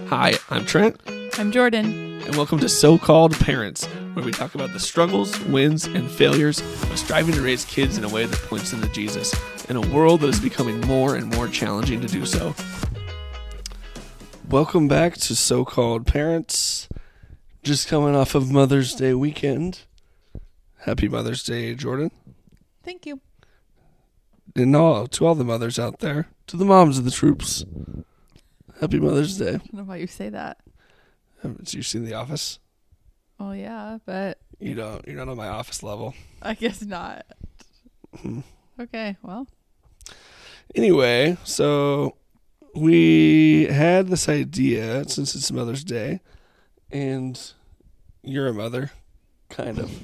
Hi, I'm Trent, I'm Jordan. and welcome to So-Called Parents, where we talk about the struggles, wins, and failures of striving to raise kids in a way that points them to Jesus, in a world that is becoming more and more challenging to do so. Welcome back to So-Called Parents, just coming off of Mother's Day weekend. Happy Mother's Day, Jordan. Thank you. And to all the mothers out there, to the moms of the troops, Happy Mother's Day. I don't know why you say that. Haven't you seen The Office? Oh yeah, but You're not on my office level. I guess not. Okay, well. Anyway, so we had this idea since it's Mother's Day, and you're a mother, kind of.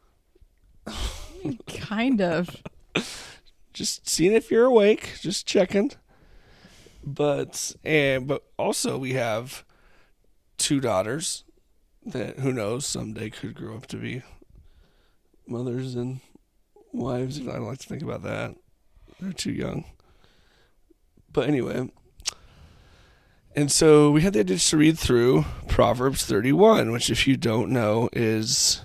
Kind of. Just seeing if you're awake, just checking. But also we have two daughters that, who knows, someday could grow up to be mothers and wives. I don't like to think about that. They're too young. But anyway, and so we had the idea just to read through Proverbs 31, which, if you don't know, is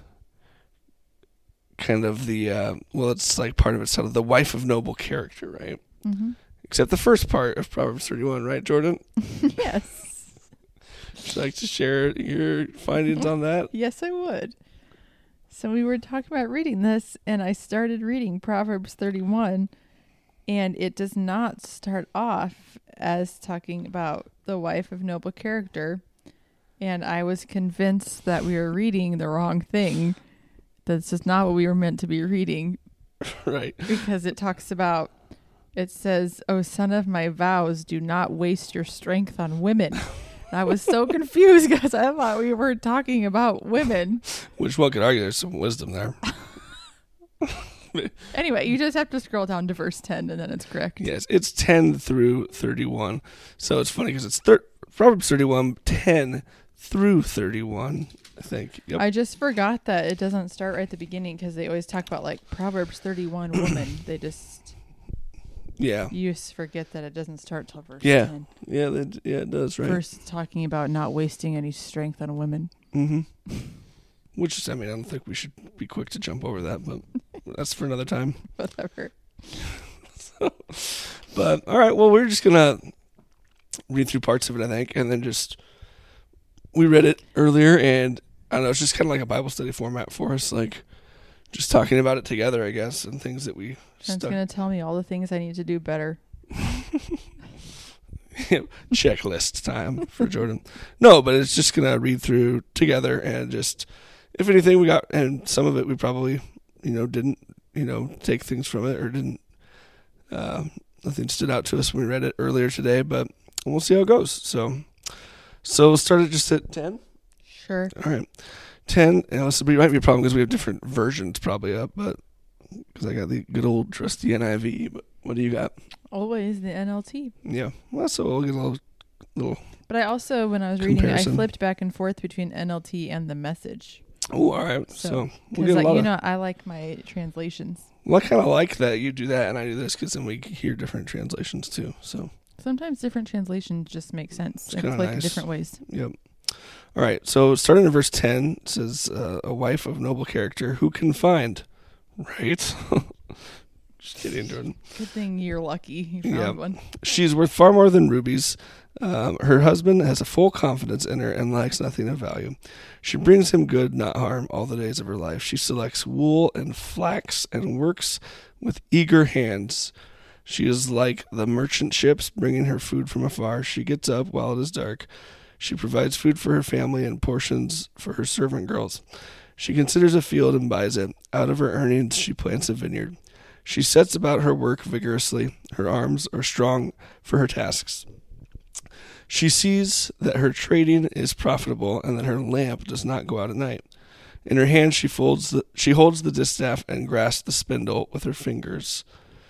kind of the, it's like part of it's sort of the wife of noble character, right? Mm-hmm. Except the first part of Proverbs 31, right, Jordan? Yes. Would you like to share your findings on that? Yes, I would. So we were talking about reading this, and I started reading Proverbs 31, and it does not start off as talking about the wife of noble character. And I was convinced that we were reading the wrong thing. This is not what we were meant to be reading. Right. Because it talks about, it says, "O son of my vows, do not waste your strength on women." And I was so confused because I thought we were talking about women. Which one could argue there's some wisdom there. Anyway, you just have to scroll down to verse 10 and then it's correct. Yes, it's 10 through 31. So it's funny because it's Proverbs 31, 10 through 31, I think. Yep. I just forgot that it doesn't start right at the beginning because they always talk about like Proverbs 31 woman. They just... Yeah. You just forget that it doesn't start till verse 10. Yeah, it does, right? First talking about not wasting any strength on women. Mm-hmm. Which is, I don't think we should be quick to jump over that, but that's for another time. Whatever. But, all right, well, we're just going to read through parts of it, I think, and then we read it earlier, and I don't know, it's just kind of like a Bible study format for us, like just talking about it together, I guess, and things that we Trent's going to tell me all the things I need to do better. Checklist time for Jordan. No, but it's just going to read through together, and just, if anything we got, and some of it we probably, didn't, take things from it, or didn't, nothing stood out to us when we read it earlier today, but we'll see how it goes. So we'll start it just at 10? Sure. All right. 10, this might be a problem because we have different versions probably up, but because I got the good old trusty NIV, but what do you got? Always the NLT. Yeah. Well, so we'll get a little But I also, when I was reading, comparison. I flipped back and forth between NLT and the Message. Oh, all right. So we'll because, get a lot I like my translations. Well, I kind of like that you do that and I do this because then we hear different translations too. So sometimes different translations just make sense. It's It's like nice. different ways. Yep. All right. So starting in verse 10, it says, "A wife of noble character, who can find?" Right? Just kidding, Jordan. Good thing you're lucky you found one. She's worth far more than rubies. Her husband has a full confidence in her and lacks nothing of value. She brings him good, not harm, all the days of her life. She selects wool and flax and works with eager hands. She is like the merchant ships bringing her food from afar. She gets up while it is dark. She provides food for her family and portions for her servant girls. She considers a field and buys it. Out of her earnings, she plants a vineyard. She sets about her work vigorously. Her arms are strong for her tasks. She sees that her trading is profitable and that her lamp does not go out at night. In her hand she holds the distaff and grasps the spindle with her fingers.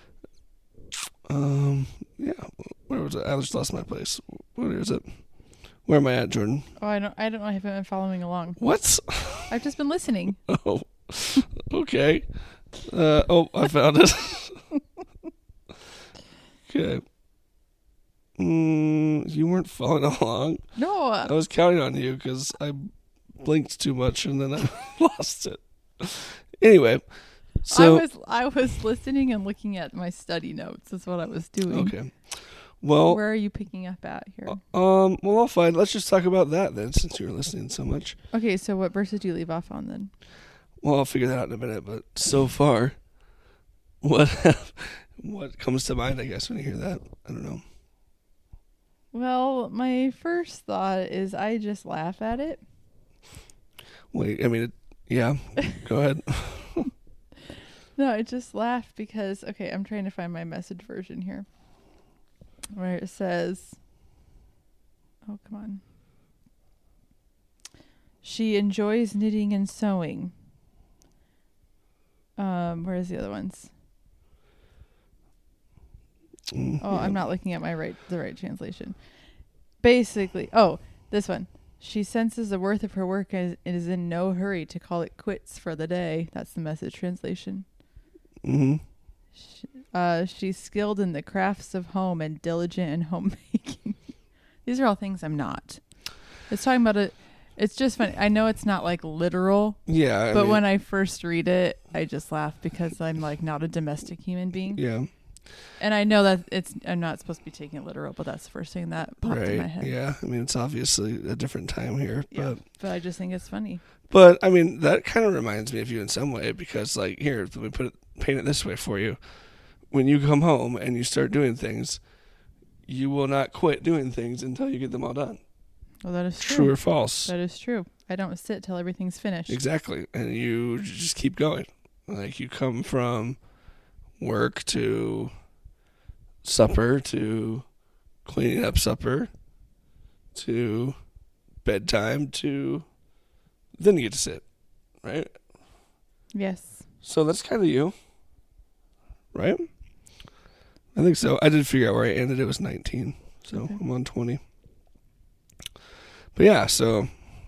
Where was it? I just lost my place. Where is it? Where am I at, Jordan? Oh, I don't know. I haven't been following along. What? I've just been listening. Oh, okay. I found it. Okay. You weren't following along. No. I was counting on you because I blinked too much and then I lost it. Anyway, so I was listening and looking at my study notes. Is what I was doing. Okay. Well, where are you picking up at here? Well, I'll find. Let's just talk about that then, since you were listening so much. Okay, so what verses do you leave off on then? Well, I'll figure that out in a minute. But so far, what comes to mind? I guess when you hear that, I don't know. Well, my first thought is I just laugh at it. Wait, I mean, yeah. Go ahead. No, I just laugh because, okay, I'm trying to find my Message version here. Where it says, oh, come on. She enjoys knitting and sewing. Where's the other ones? Oh, I'm not looking at the right translation. Basically, this one. She senses the worth of her work and is in no hurry to call it quits for the day. That's the Message translation. Mm-hmm. She's skilled in the crafts of home and diligent in homemaking. These are all things I'm not. It's talking about it. It's just funny. I know it's not like literal. Yeah. But when I first read it, I just laugh because I'm like not a domestic human being. Yeah. And I know that I'm not supposed to be taking it literal, but that's the first thing that popped in my head. Yeah. I mean, it's obviously a different time here. Yeah. But I just think it's funny. But I mean, that kind of reminds me of you in some way because, like, here, let me paint it this way for you. When you come home and you start doing things, you will not quit doing things until you get them all done. Well, that is true. True or false? That is true. I don't sit till everything's finished. Exactly. And you just keep going. Like, you come from work to supper to cleaning up supper to bedtime to then you get to sit, right? Yes. So that's kind of you, right? I think so. I did figure out where I ended. It was 19, so okay. I'm on 20. But yeah, so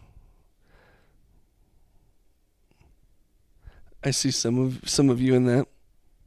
I see some of you in that.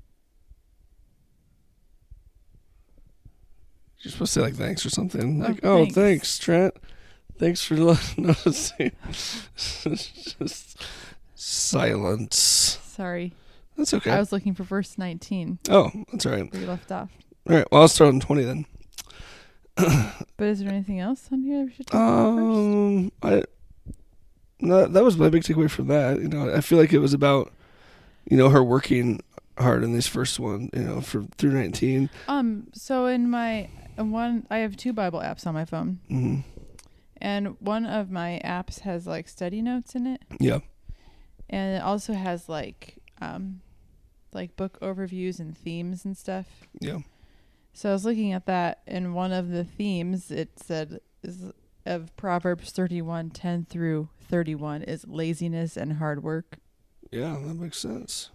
You're supposed to say like thanks or something. Like, thanks, Trent. Thanks for noticing. Just silence. Sorry. That's okay. I was looking for verse 19. Oh, that's all right. Where you left off. All right. Well, I'll start on 20 then. But is there anything else on here that we should talk about first? No, that was my big takeaway from that. You know, I feel like it was about, you know, her working hard in this first one, you know, through 19. So in my one, I have 2 Bible apps on my phone. Mm-hmm. And one of my apps has like study notes in it. Yeah. And it also has like book overviews and themes and stuff. Yeah. So I was looking at that, and one of the themes it said is of Proverbs 31:10 through 31 is laziness and hard work. Yeah, that makes sense.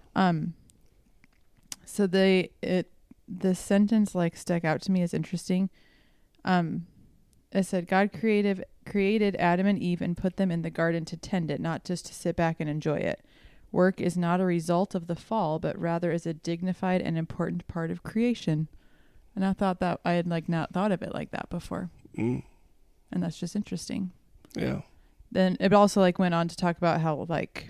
So the sentence like stuck out to me as interesting. It said God created Adam and Eve and put them in the garden to tend it, not just to sit back and enjoy it. Work is not a result of the fall, but rather is a dignified and important part of creation. And I thought that I had like not thought of it like that before. And that's just interesting. Yeah. Then it also like went on to talk about how like,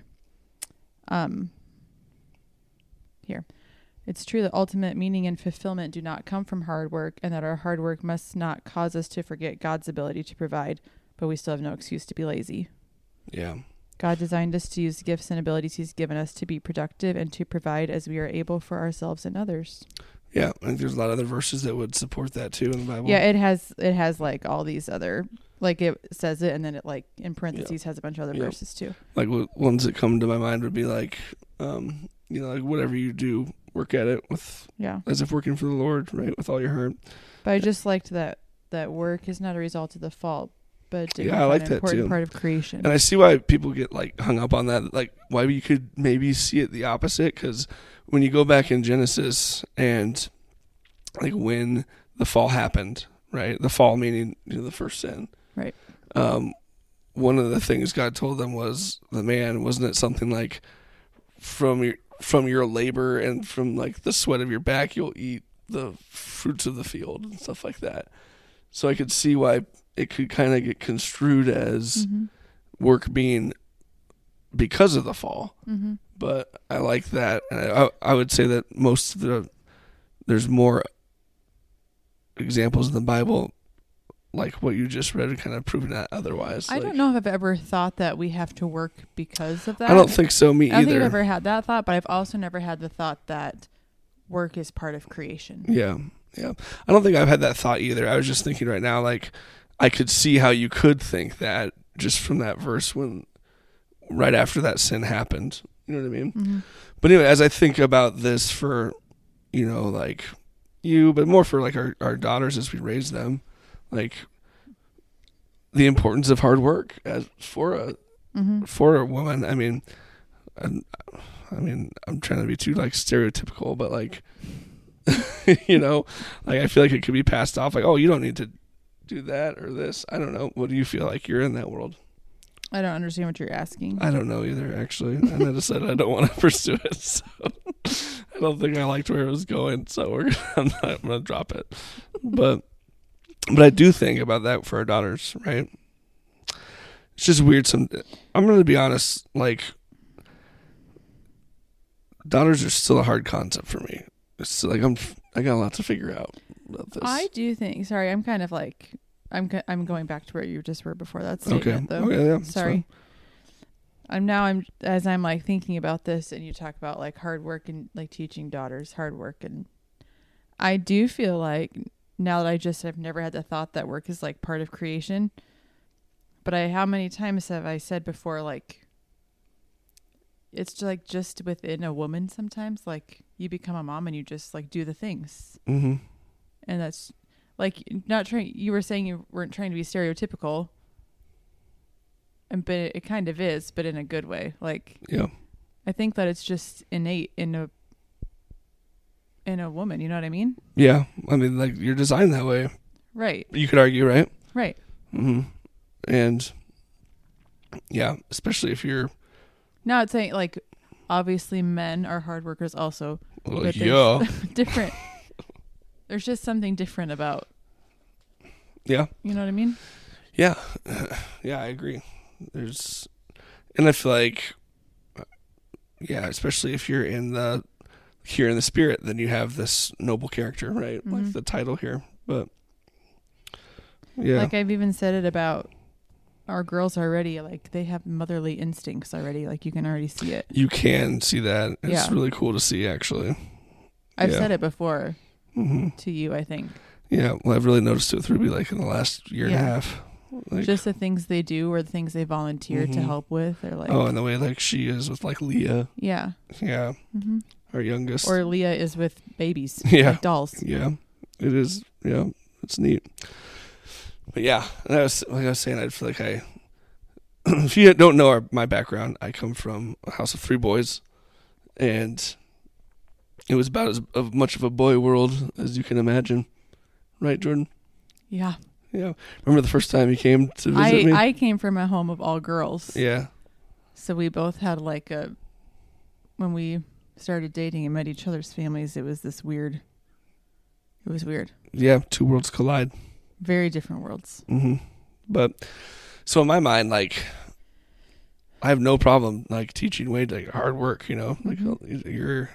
here, it's true that ultimate meaning and fulfillment do not come from hard work, and that our hard work must not cause us to forget God's ability to provide, but we still have no excuse to be lazy. Yeah. God designed us to use the gifts and abilities he's given us to be productive and to provide as we are able for ourselves and others. Yeah, I think there's a lot of other verses that would support that too in the Bible. Yeah, it has like all these other, like it says it and then it like in parentheses has a bunch of other verses too. Like ones that come to my mind would be like, you know, like whatever you do, work at it with, as if working for the Lord, right, with all your heart. But I just liked that work is not a result of the fall, but I like that important too. Part of creation. And I see why people get like hung up on that, like why you could maybe see it the opposite, because when you go back in Genesis and like when the fall happened, right? The fall meaning, you know, the first sin. Right. One of the things God told them was the man, wasn't it something like from your labor and from like the sweat of your back, you'll eat the fruits of the field and stuff like that. So I could see why it could kind of get construed as Mm-hmm. work being because of the fall. Mm-hmm. But I like that. And I would say that there's more examples in the Bible like what you just read kind of proving that otherwise. I don't know if I've ever thought that we have to work because of that. I don't think so, me I don't think either. I've ever had that thought, but I've also never had the thought that work is part of creation. Yeah. I don't think I've had that thought either. I was just thinking right now, like, I could see how you could think that just from that verse when right after that sin happened. You know what I mean? Mm-hmm. But anyway, as I think about this for, like you, but more for like our daughters as we raise them, like the importance of hard work as for a woman. I mean, I'm trying to be too like stereotypical, but like, like I feel like it could be passed off like, oh, you don't need to do that or this. I don't know. What do you feel like you're in that world? I don't understand what you're asking. I don't know either, actually. And I decided I don't want to pursue it. So I don't think I liked where it was going. So I'm going to drop it. But I do think about that for our daughters, right? It's just weird. I'm going to be honest. Like, daughters are still a hard concept for me. It's still like I got a lot to figure out about this. I do think. Sorry, I'm kind of like I'm going back to where you just were before that statement. Okay. Though. Okay. Yeah. Sorry. I'm as I'm like thinking about this, and you talk about like hard work and like teaching daughters hard work, and I do feel like now that I've never had the thought that work is like part of creation. But how many times have I said before, like, it's just within a woman sometimes, like you become a mom and you just like do the things. Mm-hmm. And that's like you were saying you weren't trying to be stereotypical. But it kind of is, but in a good way. Like, yeah, I think that it's just innate in a woman. You know what I mean? yeah. I mean, like you're designed that way. Right. You could argue, right? Right. Mm-hmm. And yeah, especially if you're Not saying like, obviously men are hard workers also. But yeah, different. There's just something different about. yeah, You know what I mean? yeah, yeah. I agree. And I feel like, yeah, especially if you're here in the spirit, then you have this noble character, right? Mm-hmm. Like the title here, but yeah, Like I've even said it about our girls already. Like they have motherly instincts already. Like you can already see it. you can see that. It's Yeah. really cool to see, actually. I've Yeah. said it before Mm-hmm. to you, I think. Yeah, well, I've really noticed it with Ruby, like in the last year and a Yeah. half. Like, Just the things they do or the things they volunteer to Mhm. help with. They're like, and the way like she is with like Leah, yeah. yeah, Mm-hmm. our youngest, Or Leah is with babies, Yeah. like dolls. yeah, it is, yeah, it's neat. But yeah, and I was saying, I feel like if you don't know my background, I come from a house of 3 boys, and it was about as much of a boy world as you can imagine, right, Jordan? Yeah. Yeah. Remember the first time you came to visit me? I came from a home of all girls. Yeah. So we both had like when we started dating and met each other's families, it was weird. Yeah. 2 worlds collide. Very different worlds. Mm-hmm. But so in my mind, like, I have no problem like teaching Wade like hard work, like you're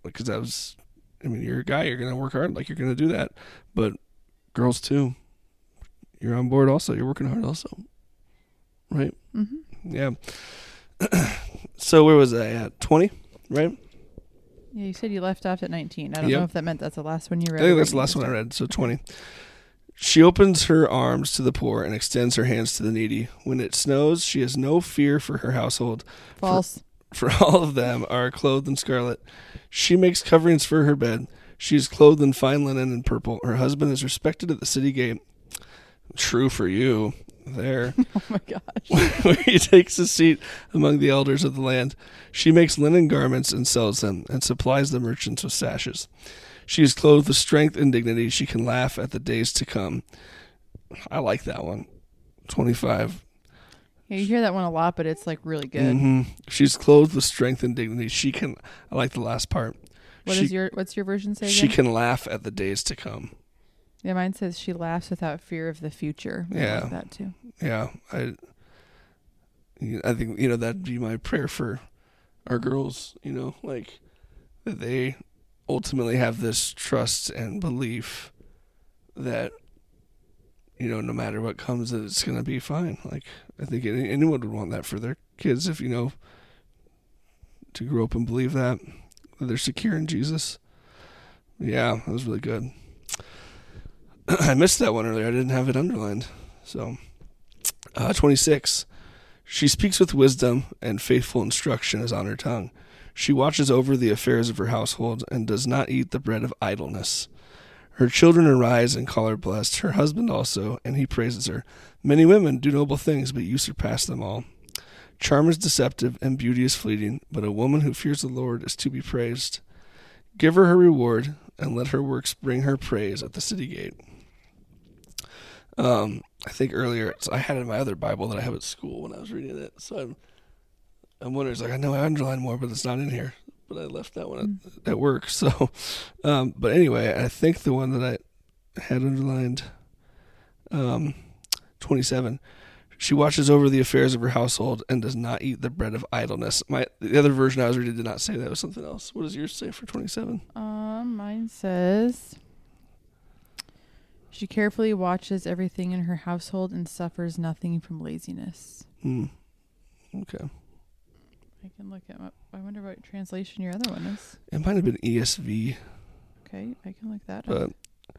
a guy, you're going to work hard. Like you're going to do that, but girls too, you're on board also. You're working hard also. Right. Mm-hmm. Yeah. So where was I at? 20, right? Yeah, you said you left off at 19. I don't Yep. know if that meant that's the last one you read. I think or that's the what last you one I just read. So 20. She opens her arms to the poor and extends her hands to the needy. When it snows, she has no fear for her household. read. False. For all of them are clothed in scarlet. She makes coverings for her bed. She is clothed in fine linen and purple. Her husband is respected at the city gate. True for you. There. Oh my gosh. Where he takes a seat among the elders of the land. She makes linen garments and sells them, and supplies the merchants with sashes. She is clothed with strength and dignity. She can laugh at the days to come. I like that one. 25. Yeah, you hear that one a lot, but it's like really good. Mm-hmm. She's clothed with strength and dignity. She can. I like the last part. What's your version say again? She can laugh at the days to come. Yeah, mine says she laughs without fear of the future. I Yeah. like that too. Yeah, I think that'd be my prayer for our girls. Like that they ultimately have this trust and belief that no matter what comes, that it's gonna be fine. Like I think anyone would want that for their kids, if to grow up and believe that they're secure in Jesus. Yeah, that was really good. I missed that one earlier. I didn't have it underlined. So, 26. She speaks with wisdom, and faithful instruction is on her tongue. She watches over the affairs of her household and does not eat the bread of idleness. Her children arise and call her blessed, her husband also, and he praises her. Many women do noble things, but you surpass them all. Charm is deceptive and beauty is fleeting, but a woman who fears the Lord is to be praised. Give her reward, and let her works bring her praise at the city gate. I think earlier, I had it in my other Bible that I have at school when I was reading it, so I'm wondering, I know I underlined more, but it's not in here. But I left that one at work, so. But anyway, I think the one that I had underlined, 27, she watches over the affairs of her household and does not eat the bread of idleness. The other version I was reading did not say that. It was something else. What does yours say for 27? Mine says she carefully watches everything in her household and suffers nothing from laziness. Okay. I can look at I wonder what translation your other one is. It might have been ESV. Okay, I can look that But up.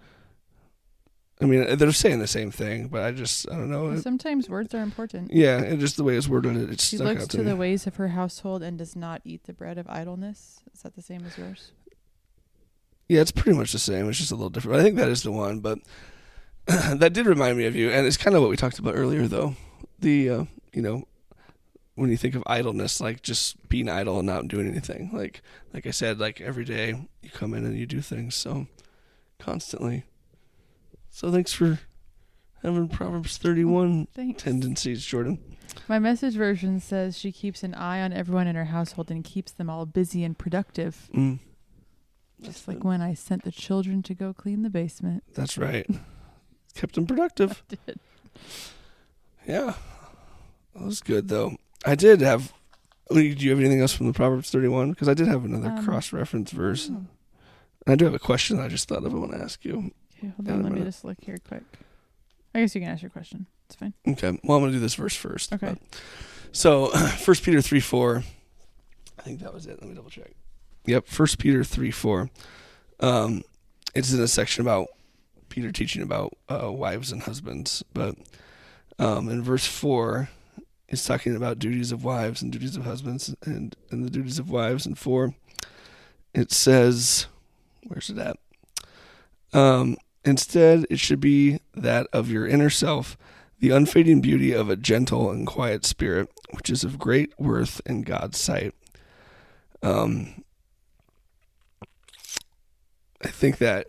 I mean, they're saying the same thing, but I don't know. Sometimes words are important. Yeah, and just the way it's worded, it She stuck looks out to to me. the ways of her household and does not eat the bread of idleness. Is that the same as yours? Yeah, it's pretty much the same. It's just a little different. I think that is the one, but that did remind me of you, and it's kind of what we talked about earlier, though. The when you think of idleness, like just being idle and not doing anything. Like I said, like every day you come in and you do things, so constantly. So thanks for having Proverbs 31 tendencies, Jordan. My Message version says she keeps an eye on everyone in her household and keeps them all busy and productive. Just like when I sent the children to go clean the basement. That's right. Kept them productive. I did. Yeah. That was good, though. I did have... Do you have anything else from the Proverbs 31? Because I did have another cross-reference verse. And I do have a question that I just thought of I want to ask you. Okay, hold on. Let me just look here quick. I guess you can ask your question. It's fine. Okay. Well, I'm going to do this verse first. Okay. So, 1 Peter 3:4. I think that was it. Let me double check. Yep, 1 Peter 3:4. It's in a section about Peter teaching about wives and husbands. But in verse 4, it's talking about duties of wives and duties of husbands and the duties of wives. And 4, it says, where's it at? Instead, it should be that of your inner self, the unfading beauty of a gentle and quiet spirit, which is of great worth in God's sight. I think that...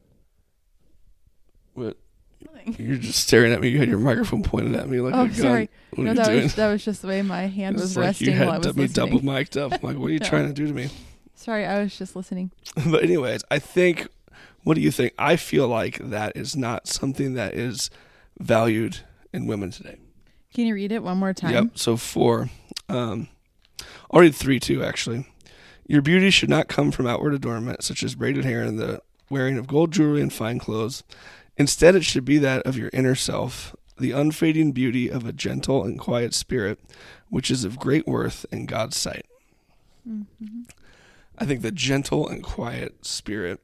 What? You're just staring at me. You had your microphone pointed at me like a gun. Sorry. What No, are you doing? that was just the way my hand was like resting you had while I was me listening. double mic'd up. I'm like, what are you No. trying to do to me? Sorry, I was just listening. But anyways, I think... What do you think? I feel like that is not something that is valued in women today. Can you read it one more time? Yep. So 4. I'll read 3 too, actually. Your beauty should not come from outward adornment, such as braided hair and the wearing of gold jewelry and fine clothes. Instead, it should be that of your inner self, the unfading beauty of a gentle and quiet spirit, which is of great worth in God's sight. Mm-hmm. I think the gentle and quiet spirit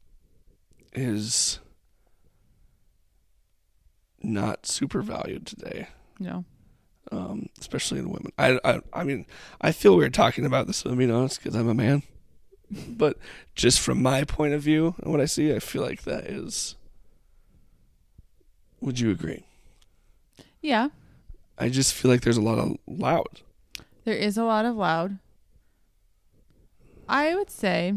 is not super valued today. No. Especially in women. I mean, I feel weird talking about this, if I'm being honest, because I'm a man. But just from my point of view and what I see, I feel like that is... Would you agree? Yeah. I just feel like there's a lot of loud. There is a lot of loud. I would say...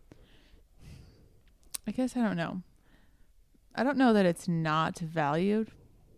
I guess I don't know. I don't know that it's not valued.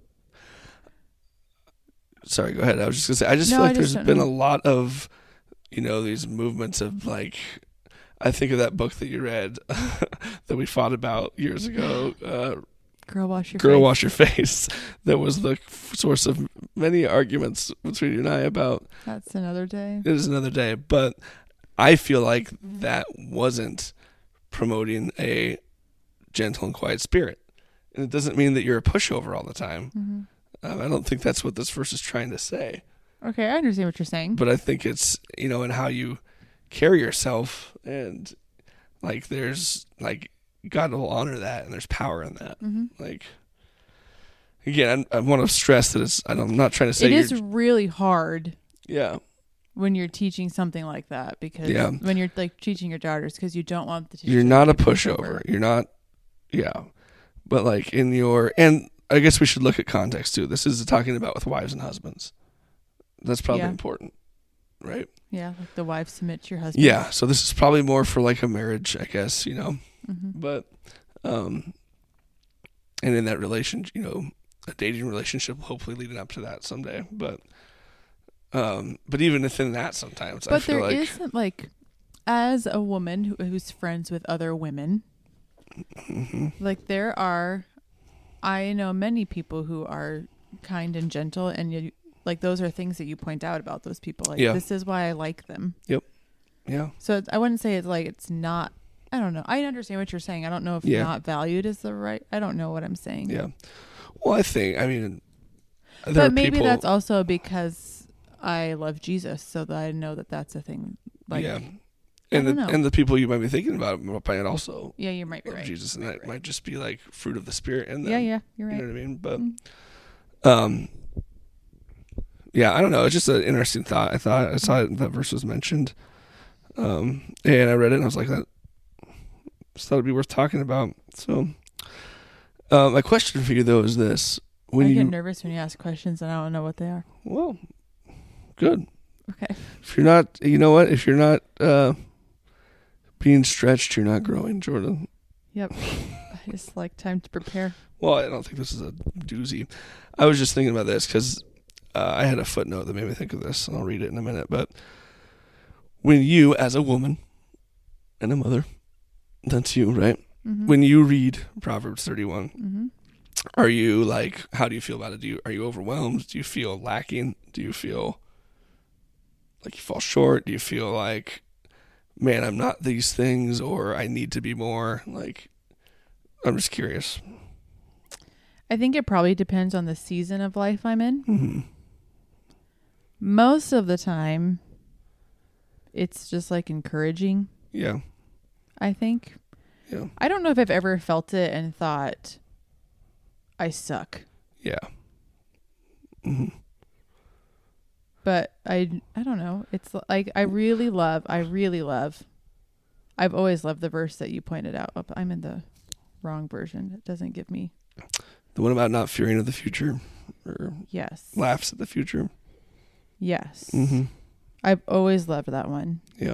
Sorry, go ahead. I was just going to say, I just feel like there's been a lot of, these movements of like, I think of that book that you read that we fought about years ago, Girl, wash your Girl, face. wash your face. That was the source of many arguments between you and I about That's another day. it is another day. But I feel like that wasn't promoting a gentle and quiet spirit. And it doesn't mean that you're a pushover all the time. Mm-hmm. I don't think that's what this verse is trying to say. Okay, I understand what you're saying. But I think it's, in how you carry yourself, and like there's like God will honor that, and there's power in that. Mm-hmm. Like, again, I want to stress that I'm not trying to say it is really hard. Yeah. When you're teaching something like that, because when you're like teaching your daughters, because you don't want the teacher. You're not a pushover. You're not. Yeah. But like and I guess we should look at context too. This is talking about with wives and husbands. That's probably important, right? Yeah, like the wife submit to your husband. Yeah, so this is probably more for like a marriage, I guess, Mm-hmm. But, and in that relationship, a dating relationship, hopefully leading up to that someday. But even within that, sometimes I feel like isn't like, as a woman who's friends with other women, mm-hmm. like I know many people who are kind and gentle, and like those are things that you point out about those people. Like this is why I like them. Yep. Yeah. So I wouldn't say it's not. I don't know. I understand what you're saying. I don't know if not valued is the right. I don't know what I'm saying. Yeah. Well, but maybe that's also because I love Jesus, so that I know that that's a thing. Like, and the people you might be thinking about might also. Yeah, you might be right. Jesus, and that might just be like fruit of the Spirit in them. Yeah, you're right. You know what I mean? But, yeah, I don't know. It's just an interesting thought. I saw that verse was mentioned, and I read it, and I was like, that. Just thought it'd be worth talking about. So, my question for you though is this: I get nervous when you ask questions and I don't know what they are. Well, good. Okay. If you're not, if you're not being stretched, you're not growing, Jordan. Yep. I just like time to prepare. Well, I don't think this is a doozy. I was just thinking about this because I had a footnote that made me think of this, and I'll read it in a minute. But when you, as a woman and a mother, that's you, right? Mm-hmm. When you read Proverbs 31, mm-hmm. Are you like, how do you feel about it? Are you overwhelmed? Do you feel lacking? Do you feel like you fall short? Do you feel like, man, I'm not these things, or I need to be more? Like, I'm just curious. I think it probably depends on the season of life I'm in. Mm-hmm. Most of the time, it's just like encouraging. Yeah. I think. Yeah. I don't know if I've ever felt it and thought, I suck. Yeah. Mm-hmm. But I don't know. It's like I really love. I've always loved the verse that you pointed out. I'm in the wrong version. It doesn't give me. The one about not fearing of the future, or yes, laughs at the future. Yes. Mm-hmm. I've always loved that one. Yeah.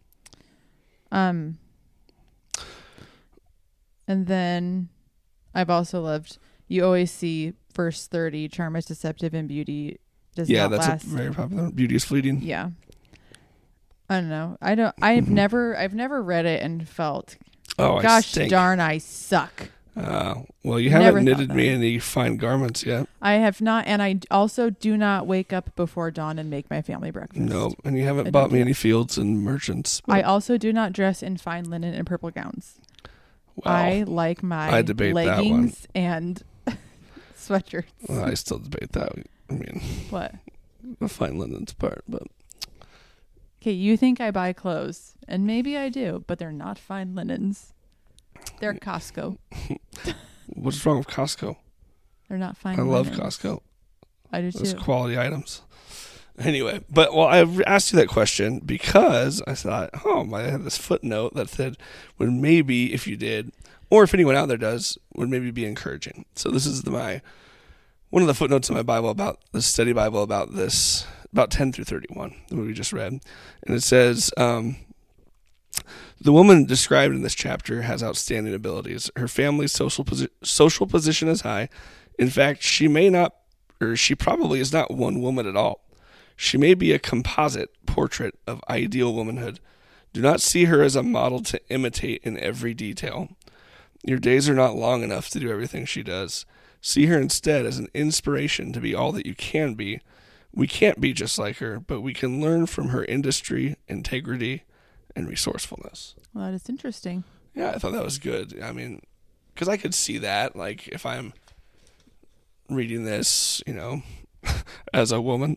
And then I've also loved, you always see verse 30, charm is deceptive and beauty does not last. Yeah, that's very popular. Beauty is fleeting. Yeah. I don't know. I've never read it and felt, gosh darn, I suck. Well, you haven't knitted me any fine garments yet. I have not, and I also do not wake up before dawn and make my family breakfast. No, and you haven't bought me any fields and merchants. I also do not dress in fine linen and purple gowns. Wow. I like my leggings and sweatshirts. Well, I still debate that. I mean, what? The fine linen's part, but. Okay, you think I buy clothes, and maybe I do, but they're not fine linens. They're Costco. What's wrong with Costco? They're not fine linens. I love Costco. I do too. Those quality items. Anyway, but I asked you that question because I thought, I had this footnote that said, would maybe if you did, or if anyone out there does, would maybe be encouraging. So this is one of the footnotes in my Bible about the study Bible about this, about 10 through 31, that we just read. And it says, the woman described in this chapter has outstanding abilities. Her family's social position is high. In fact, she probably is not one woman at all. She may be a composite portrait of ideal womanhood. Do not see her as a model to imitate in every detail. Your days are not long enough to do everything she does. See her instead as an inspiration to be all that you can be. We can't be just like her, but we can learn from her industry, integrity, and resourcefulness. Well, that is interesting. Yeah, I thought that was good. I mean, because I could see that, like, if I'm reading this, as a woman.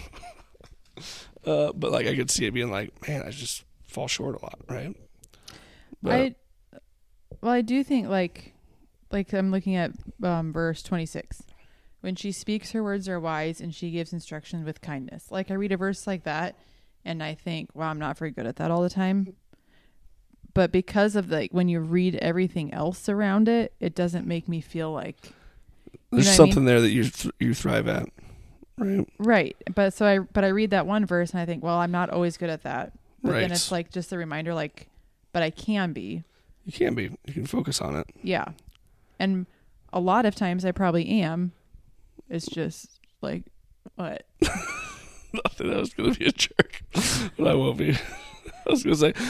But, like, I could see it being like, man, I just fall short a lot, right? But, I do think, like I'm looking at verse 26. When she speaks, her words are wise, and she gives instruction with kindness. Like, I read a verse like that, and I think, wow, I'm not very good at that all the time. But because of, like, when you read everything else around it, it doesn't make me feel like... There's something there that you thrive at, right? Right. But I read that one verse, and I think, well, I'm not always good at that. But right. Then it's, like, just a reminder, like, but I can be. You can be. You can focus on it. Yeah. And a lot of times I probably am. It's just like, what? Nothing. I was going to be a jerk, but I won't be. I was going to say,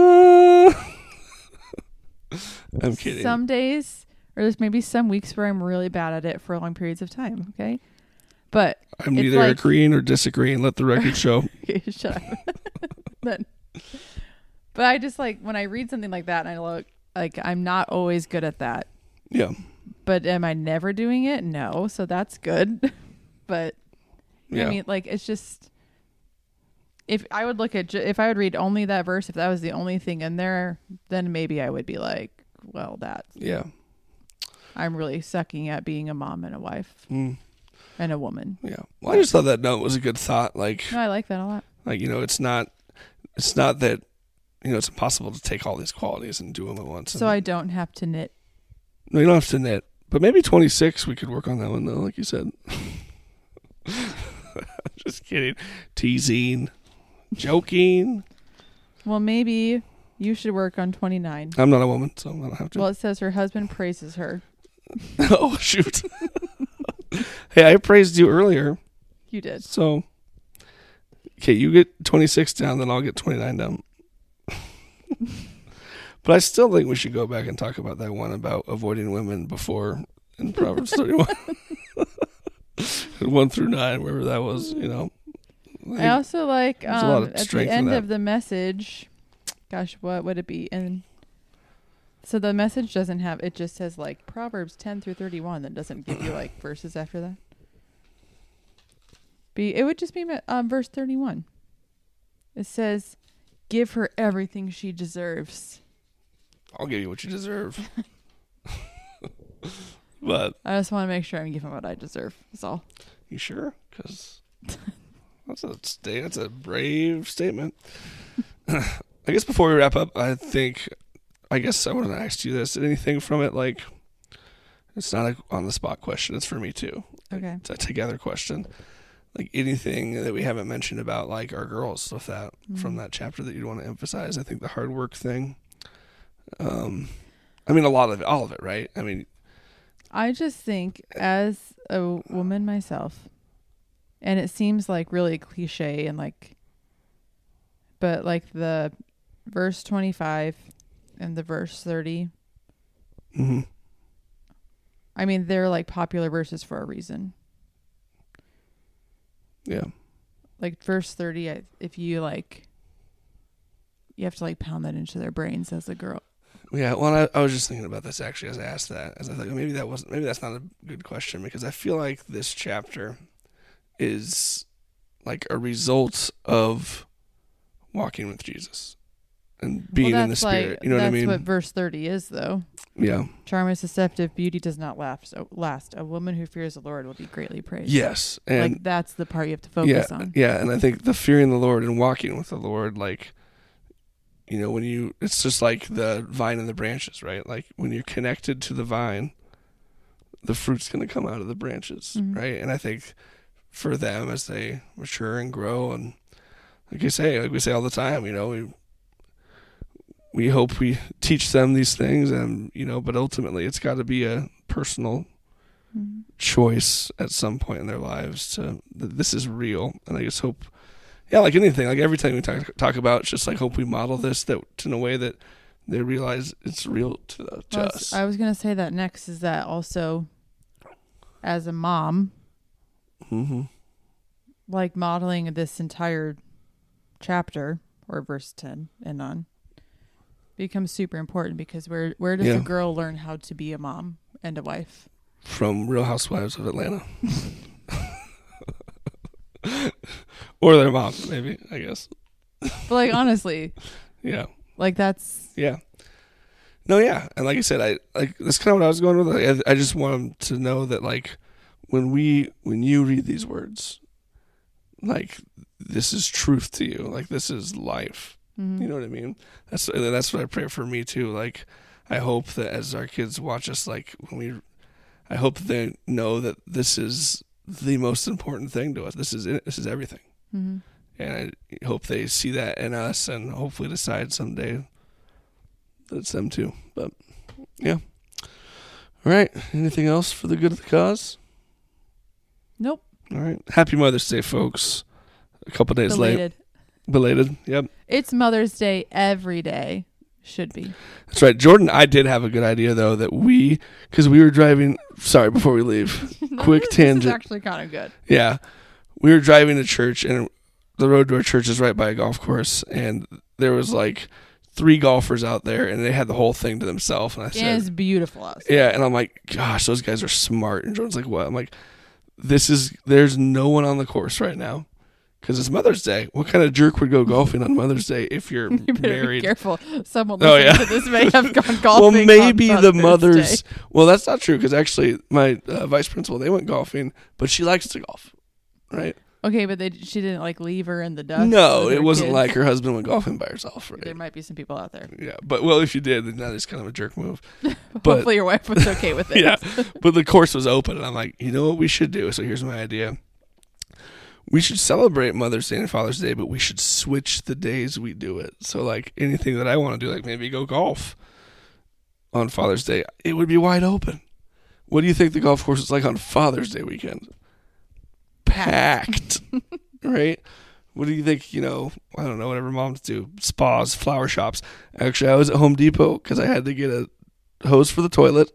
I'm kidding. Some days, or there's maybe some weeks where I'm really bad at it for long periods of time. Okay. But I'm neither agreeing or disagreeing. Let the record show. Okay, shut up. But I just like when I read something like that and I look like I'm not always good at that. Yeah. But am I never doing it? No. So that's good. But yeah. I mean, like, it's just, if I would if I would read only that verse, if that was the only thing in there, then maybe I would be like, well, yeah, I'm really sucking at being a mom and a wife and a woman. Yeah. Well, I just thought that note was a good thought. Like, no, I like that a lot. Like, it's not that, it's impossible to take all these qualities and do them at once. So I don't have to knit. No, you don't have to knit. But maybe 26, we could work on that one, though, like you said. Just kidding. Teasing. Joking. Well, maybe you should work on 29. I'm not a woman, so I don't have to. Well, it says her husband praises her. Oh, shoot. Hey, I praised you earlier. You did. So, okay, you get 26 down, then I'll get 29 down. But I still think we should go back and talk about that one about avoiding women before in Proverbs 31. 1 through 9, wherever that was, I also like at the end of the message, gosh, what would it be? And so the message doesn't have, it just says like Proverbs 10 through 31, that doesn't give you like verses after that. It would just be verse 31. It says, give her everything she deserves. I'll give you what you deserve. But I just want to make sure I'm giving what I deserve. That's all. You sure? Because that's a brave statement. I guess before we wrap up, I guess I want to ask you this. Anything from it, like, it's not an on-the-spot question. It's for me, too. Okay. It's a together question. Like, anything that we haven't mentioned about, like, our girls with that, from that chapter that you'd want to emphasize. I think the hard work thing. I mean, all of it, right? I mean, I just think as a woman myself, and it seems like really cliche and like, but like the verse 25 and the verse 30, I mean, they're like popular verses for a reason. Yeah. Like verse 30, if you like, you have to like pound that into their brains as a girl. Yeah, well, I was just thinking about this actually as I asked that. As I thought, maybe that's not a good question, because I feel like this chapter is like a result of walking with Jesus and being in the Spirit. You know what I mean? That's what verse 30 is, though. Yeah. Charm is deceptive, beauty does not last. A woman who fears the Lord will be greatly praised. Yes, and like that's the part you have to focus on. Yeah, and I think the fearing the Lord and walking with the Lord, like, it's just like the vine and the branches, right? Like when you're connected to the vine, the fruit's going to come out of the branches, right? And I think for them, as they mature and grow, and like we say all the time, we hope we teach them these things, and but ultimately it's got to be a personal choice at some point in their lives that this is real. And I just hope. Yeah, like anything, like every time we talk about, it's just like hope we model this in a way that they realize it's real to us. I was going to say that next is that also as a mom, like modeling this entire chapter or verse 10 and on becomes super important, because where does a girl learn how to be a mom and a wife? From Real Housewives of Atlanta. Or their mom, maybe, I guess. But like, honestly. Yeah. Like that's. Yeah. No, yeah. And like I said, that's kind of what I was going with. I just want them to know that, like, when you read these words, like, this is truth to you. Like, this is life. You know what I mean? That's what I pray for me too. Like, I hope that as our kids watch us, like, I hope they know that this is the most important thing to us. This is it. This is everything. And I hope they see that in us, and hopefully decide someday that it's them too. But yeah. All right. Anything else for the good of the cause? Nope. All right. Happy Mother's Day, folks. A couple days late. Belated. Yep. It's Mother's Day every day. Should be. That's right. Jordan, I did have a good idea, though, that because we were driving, sorry, before we leave, quick tangent. This is actually kind of good. Yeah. We were driving to church, and the road to our church is right by a golf course, and there was like 3 golfers out there, and they had the whole thing to themselves. And I said, it's beautiful outside. Yeah, and I'm like, gosh, those guys are smart. And Jordan's like, what? I'm like, there's no one on the course right now. Because it's Mother's Day. What kind of jerk would go golfing on Mother's Day if you're you better married? Be careful. Someone listening to this may have gone golfing. Well, maybe on the Mother's mothers. Day. Well, that's not true, because actually my vice principal, they went golfing, but she likes to golf, right? Okay, but she didn't like leave her in the dust. No, it wasn't kids. like her husband went golfing by herself. Right? There might be some people out there. Yeah, but well, if you did, then that is kind of a jerk move. But hopefully your wife was okay with it. Yeah, but the course was open, and I'm like, you know what we should do? So here's my idea. We should celebrate Mother's Day and Father's Day, but we should switch the days we do it. So, like, anything that I want to do, like maybe go golf on Father's Day, it would be wide open. What do you think the golf course is like on Father's Day weekend? Packed. Right? What do you think, I don't know, whatever moms do, spas, flower shops. Actually, I was at Home Depot because I had to get a hose for the toilet.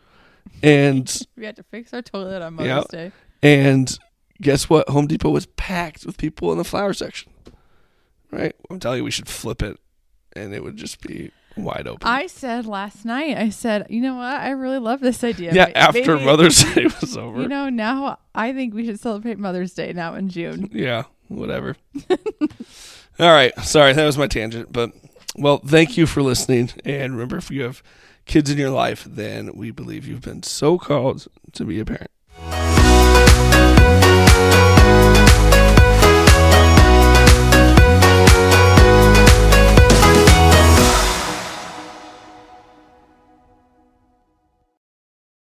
And we had to fix our toilet on Mother's Day. And guess what? Home Depot was packed with people in the flower section. Right? I'm telling you, we should flip it, and it would just be wide open. I said last night, you know what? I really love this idea. Yeah, after Mother's Day was over. Now I think we should celebrate Mother's Day now in June. Yeah, whatever. All right. Sorry, that was my tangent. But, well, thank you for listening. And remember, if you have kids in your life, then we believe you've been so called to be a parent.